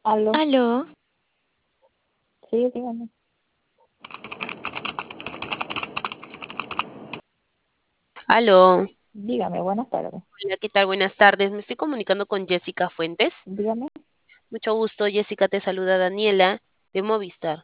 Aló, Aló, sí, dígame. Aló, Dígame, buenas tardes. hola, ¿qué tal? Buenas tardes. Me estoy comunicando con Jessica Fuentes. Dígame. Mucho gusto, Jessica, te saluda Daniela de Movistar.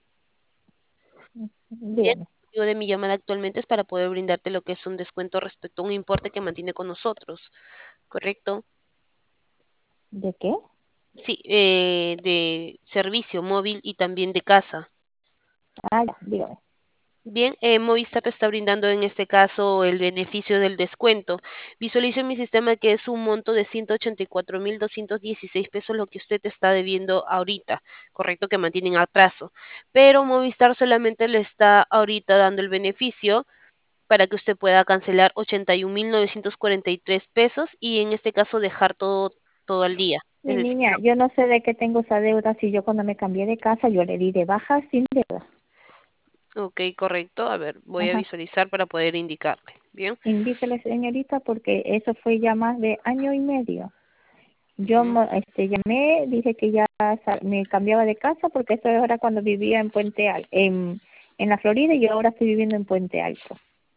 Bien, Dígame. el motivo de mi llamada actualmente es para poder brindarte lo que es un descuento respecto a un importe que mantiene con nosotros, ¿correcto? ¿De qué? Sí, de servicio móvil y también de casa. Ah, ya, dígame. Bien, Movistar te está brindando en este caso el beneficio del descuento. Visualizo en mi sistema que es un monto de 184.216 pesos lo que usted está debiendo ahorita, correcto, que mantienen atraso. Pero Movistar solamente le está ahorita dando el beneficio para que usted pueda cancelar 81.943 pesos y en este caso dejar todo al día. Mi niña, yo no sé de qué tengo esa deuda. Si yo cuando me cambié de casa, yo le di de baja sin deuda. Ok, correcto. A ver, voy a Ajá. visualizar para poder indicarle. Bien. Indíquele, señorita, porque eso fue ya más de año y medio. Yo Ujú. llamé, dije que ya me cambiaba de casa porque eso era cuando vivía en Puente Alto, en la Florida, y yo ahora estoy viviendo en Puente Alto.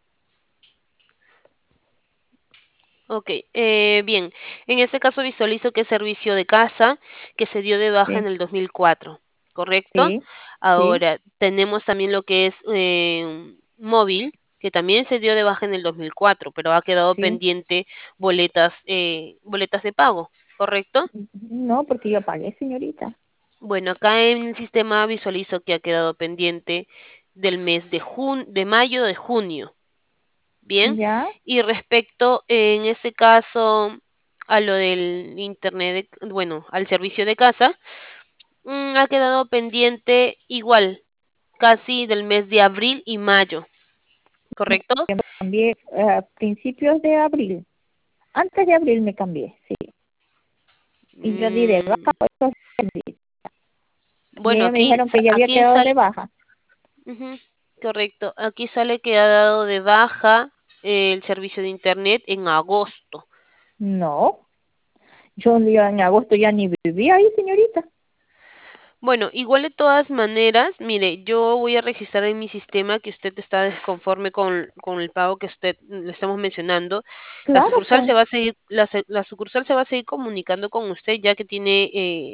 Ok, bien. En este caso visualizo que es servicio de casa que se dio de baja en Sí, el 2004, ¿correcto? sí, sí, Ahora, tenemos también lo que es móvil, que también se dio de baja en el 2004, pero ha quedado sí. pendiente boletas de pago, ¿correcto? No, porque yo pagué, señorita. Bueno, acá en el sistema visualizo que ha quedado pendiente del mes de mayo de junio. Bien, ¿Ya? y respecto en ese caso a lo del internet, bueno, al servicio de casa, ha quedado pendiente igual, casi del mes de abril y mayo, ¿correcto? Yo me cambié a principios de abril. Antes de abril me cambié, sí. Y yo di de baja, Mm, pues, abril. Y bueno, ellos me dijeron que ya había aquí quedado de sale, baja. ujú, correcto, aquí sale que ha dado de baja el servicio de internet en agosto. No, yo en agosto ya ni vivía ahí, señorita. Bueno, igual de todas maneras, mire, yo voy a registrar en mi sistema que usted está desconforme con el pago que usted le estamos mencionando. La Claro, sucursal se pues, va a seguir, la sucursal se va a seguir comunicando con usted ya que tiene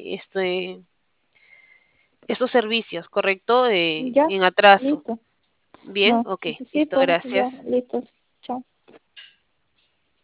estos servicios, ¿correcto? ya, En atraso. listo. Bien, No, ok, sí, listo, pues, ya, gracias. listo. Chao.